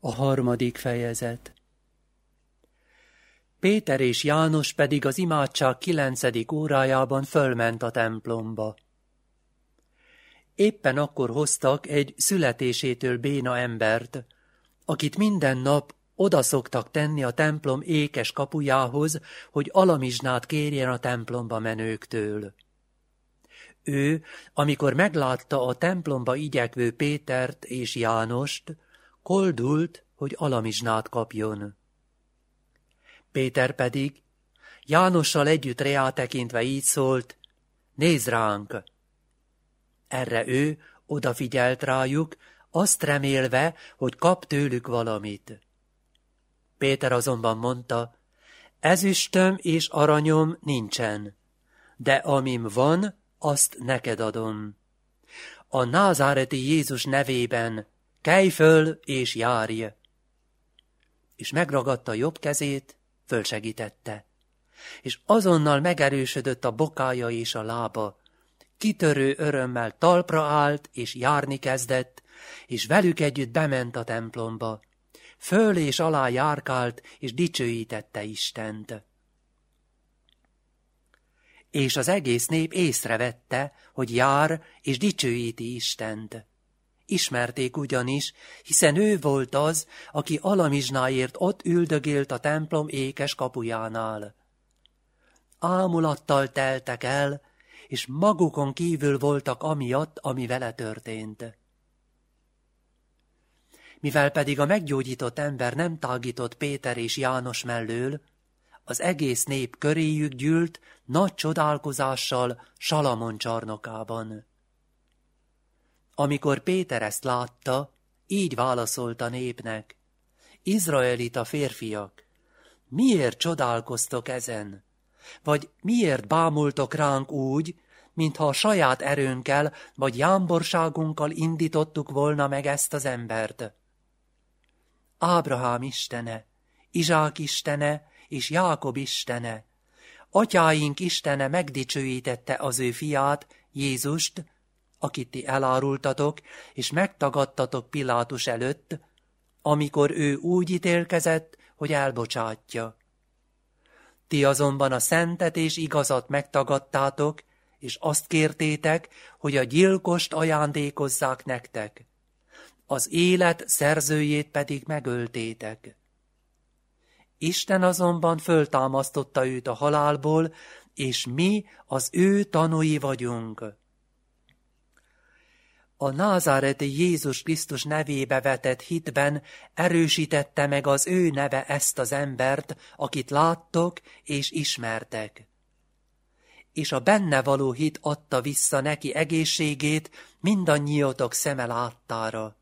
3. fejezet. Péter és János pedig az imádság 9. órájában fölment a templomba. Éppen akkor hoztak egy születésétől béna embert, akit minden nap oda szoktak tenni a templom ékes kapujához, hogy alamizsnát kérjen a templomba menőktől. Ő, amikor meglátta a templomba igyekvő Pétert és Jánost, koldult, hogy alamizsnát kapjon. Péter pedig, Jánossal együtt reátekintve így szólt, nézd ránk! Erre ő odafigyelt rájuk, azt remélve, hogy kap tőlük valamit. Péter azonban mondta, ezüstöm és aranyom nincsen, de amim van, azt neked adom. A názáreti Jézus nevében kelj föl és járj! És megragadta jobb kezét, fölsegítette, és azonnal megerősödött a bokája és a lába, kitörő örömmel talpra állt és járni kezdett, és velük együtt bement a templomba. Föl és alá járkált, és dicsőítette Istent. És az egész nép észrevette, hogy jár és dicsőíti Istent. Ismerték ugyanis, hiszen ő volt az, aki alamizsnáért ott üldögélt a templom ékes kapujánál. Ámulattal teltek el, és magukon kívül voltak amiatt, ami vele történt. Mivel pedig a meggyógyított ember nem tágított Péter és János mellől, az egész nép köréjük gyűlt nagy csodálkozással Salamon csarnokában. Amikor Péter ezt látta, így válaszolt a népnek, izraelita férfiak, miért csodálkoztok ezen? Vagy miért bámultok ránk úgy, mintha a saját erőnkkel vagy jámborságunkkal indítottuk volna meg ezt az embert? Ábrahám istene, Izsák istene és Jákob istene, atyáink istene megdicsőítette az ő fiát, Jézust, akit ti elárultatok és megtagadtatok Pilátus előtt, amikor ő úgy ítélkezett, hogy elbocsátja. Ti azonban a szentet és igazat megtagadtátok, és azt kértétek, hogy a gyilkost ajándékozzák nektek. Az élet szerzőjét pedig megöltétek. Isten azonban föltámasztotta őt a halálból, és mi az ő tanúi vagyunk. A názáreti Jézus Krisztus nevébe vetett hitben erősítette meg az ő neve ezt az embert, akit láttok és ismertek. És a benne való hit adta vissza neki egészségét mindannyiótok szeme láttára.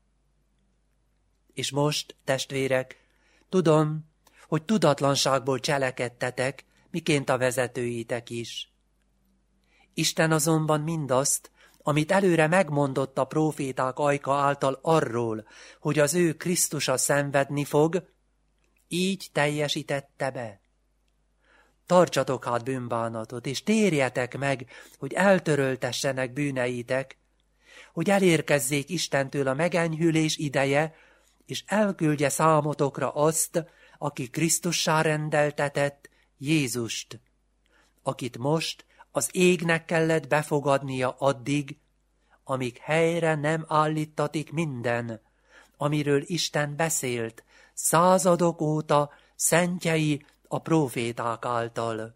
És most, testvérek, tudom, hogy tudatlanságból cselekedtetek, miként a vezetőitek is. Isten azonban mindazt, amit előre megmondott a próféták ajka által arról, hogy az ő Krisztusa szenvedni fog, így teljesítette be. Tartsatok hát bűnbánatot, és térjetek meg, hogy eltöröltessenek bűneitek, hogy elérkezzék Istentől a megenyhülés ideje, és elküldje számotokra azt, aki Krisztussá rendeltetett, Jézust, akit most az égnek kellett befogadnia addig, amíg helyre nem állítatik minden, amiről Isten beszélt századok óta szentjei a próféták által.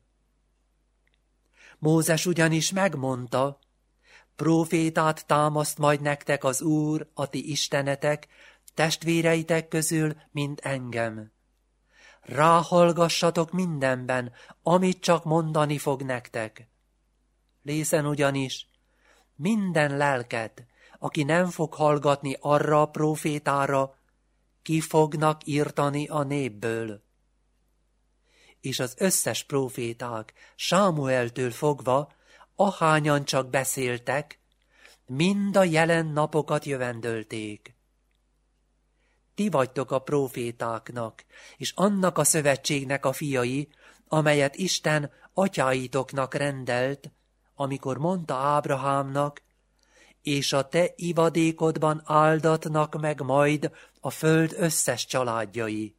Mózes ugyanis megmondta, prófétát támaszt majd nektek az Úr, a ti istenetek, testvéreitek közül, mint engem. Ráhallgassatok mindenben, amit csak mondani fog nektek. Lészen ugyanis minden lelket, aki nem fog hallgatni arra a prófétára, ki fognak írtani a népből. És az összes próféták Sámueltől fogva, ahányan csak beszéltek, mind a jelen napokat jövendölték. Ti vagytok a prófétáknak, és annak a szövetségnek a fiai, amelyet Isten atyáitoknak rendelt, amikor mondta Ábrahámnak, és a te ivadékodban áldatnak meg majd a föld összes családjai.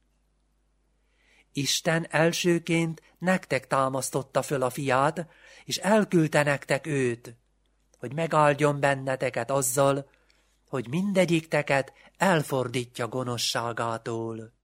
Isten elsőként nektek támasztotta föl a fiát, és elküldte nektek őt, hogy megáldjon benneteket azzal, hogy mindegyikteket elfordítja gonoszságától.